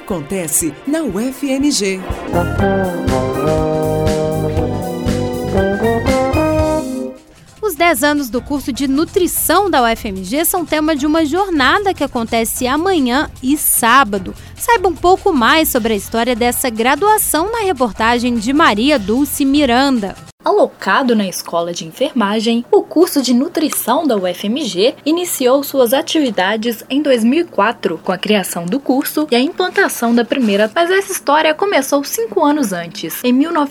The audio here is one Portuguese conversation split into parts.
acontece na UFMG. Os 10 anos do curso de nutrição da UFMG são tema de uma jornada que acontece amanhã e sábado. Saiba um pouco mais sobre a história dessa graduação na reportagem de Maria Dulce Miranda. Alocado na Escola de Enfermagem, o curso de nutrição da UFMG iniciou suas atividades em 2004, com a criação do curso e a implantação da primeira. Mas essa história começou 5 anos antes, em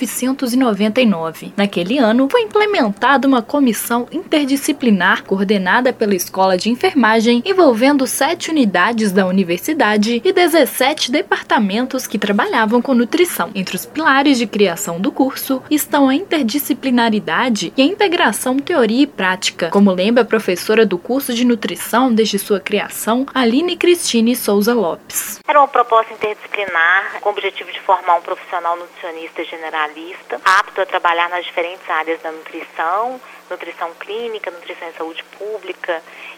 1999. Naquele ano, foi implementada uma comissão interdisciplinar coordenada pela Escola de Enfermagem, envolvendo 7 unidades da universidade e 17 departamentos que trabalhavam com nutrição. Entre os pilares de criação do curso estão a interdisciplinaridade e a integração teoria e prática, como lembra a professora do curso de nutrição desde sua criação, Aline Cristine Souza Lopes. Era uma proposta interdisciplinar com o objetivo de formar um profissional nutricionista generalista, apto a trabalhar nas diferentes áreas da nutrição, nutrição clínica, nutrição em saúde pública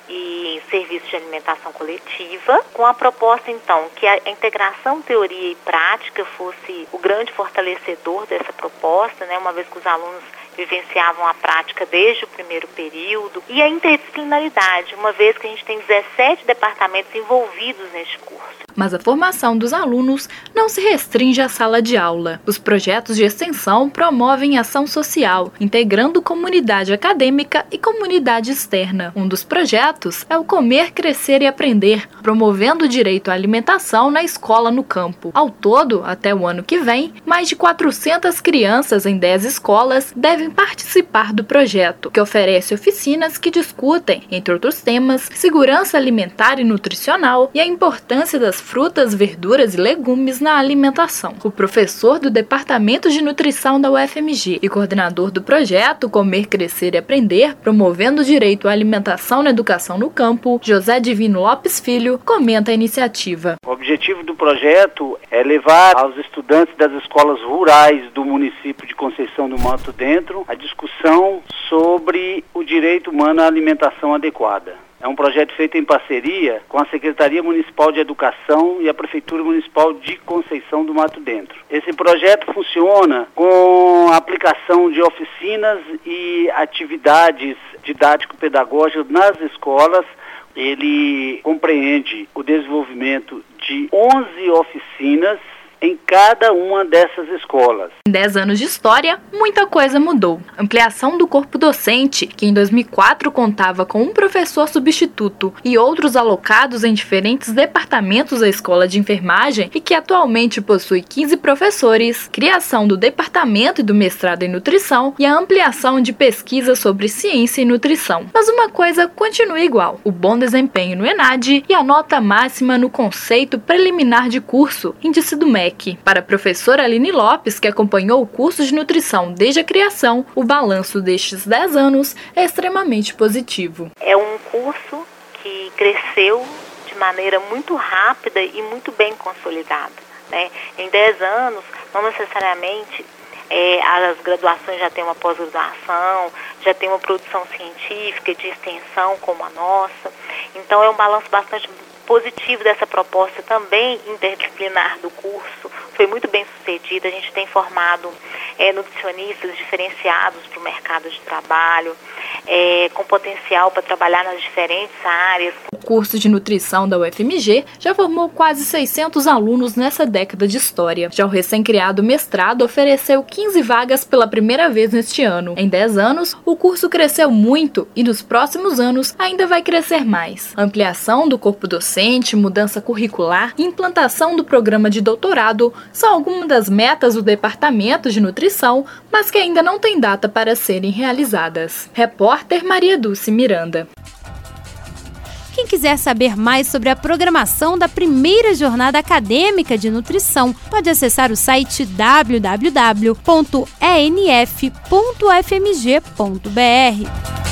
e serviço de alimentação coletiva, com a proposta então que a integração teoria e prática fosse o grande fortalecedor dessa proposta, uma vez que os alunos vivenciavam a prática desde o primeiro período, e a interdisciplinaridade, uma vez que a gente tem 17 departamentos envolvidos neste curso. Mas a formação dos alunos não se restringe à sala de aula. Os projetos de extensão promovem ação social, integrando comunidade acadêmica e comunidade externa. Um dos projetos é o Comer, Crescer e Aprender, promovendo o direito à alimentação na escola no campo. Ao todo, até o ano que vem, mais de 400 crianças em 10 escolas devem participar do projeto, que oferece oficinas que discutem, entre outros temas, segurança alimentar e nutricional e a importância das frutas, verduras e legumes na alimentação. O professor do Departamento de Nutrição da UFMG e coordenador do projeto Comer, Crescer e Aprender, promovendo o direito à alimentação na educação no campo, José Divino Lopes Filho, comenta a iniciativa. O objetivo do projeto é levar aos estudantes das escolas rurais do município de Conceição do Mato Dentro a discussão sobre o direito humano à alimentação adequada. É um projeto feito em parceria com a Secretaria Municipal de Educação e a Prefeitura Municipal de Conceição do Mato Dentro. Esse projeto funciona com a aplicação de oficinas e atividades didático-pedagógicas nas escolas. Ele compreende o desenvolvimento de 11 oficinas em cada uma dessas escolas. Em 10 anos de história, muita coisa mudou. Ampliação do corpo docente, que em 2004 contava com um professor substituto e outros alocados em diferentes departamentos da Escola de Enfermagem e que atualmente possui 15 professores, criação do departamento e do mestrado em nutrição e a ampliação de pesquisa sobre ciência e nutrição. Mas uma coisa continua igual: o bom desempenho no ENAD e a nota máxima no conceito preliminar de curso, índice do MEC. Para a professora Aline Lopes, que acompanhou o curso de nutrição desde a criação, o balanço destes 10 anos é extremamente positivo. É um curso que cresceu de maneira muito rápida e muito bem consolidada. Em 10 anos, não necessariamente as graduações já têm uma pós-graduação, já tem uma produção científica de extensão como a nossa. Então é um balanço bastante positivo dessa proposta também interdisciplinar do curso. Foi muito bem sucedida. A gente tem formado nutricionistas diferenciados para o mercado de trabalho, com potencial para trabalhar nas diferentes áreas. O curso de nutrição da UFMG já formou quase 600 alunos nessa década de história. Já o recém-criado mestrado ofereceu 15 vagas pela primeira vez neste ano. Em 10 anos, o curso cresceu muito e nos próximos anos ainda vai crescer mais. Ampliação do corpo docente, mudança curricular e implantação do programa de doutorado são algumas das metas do Departamento de Nutrição, mas que ainda não tem data para serem realizadas. Repórter Maria Dulce Miranda. Quem quiser saber mais sobre a programação da primeira jornada acadêmica de nutrição, pode acessar o site www.enf.ufmg.br.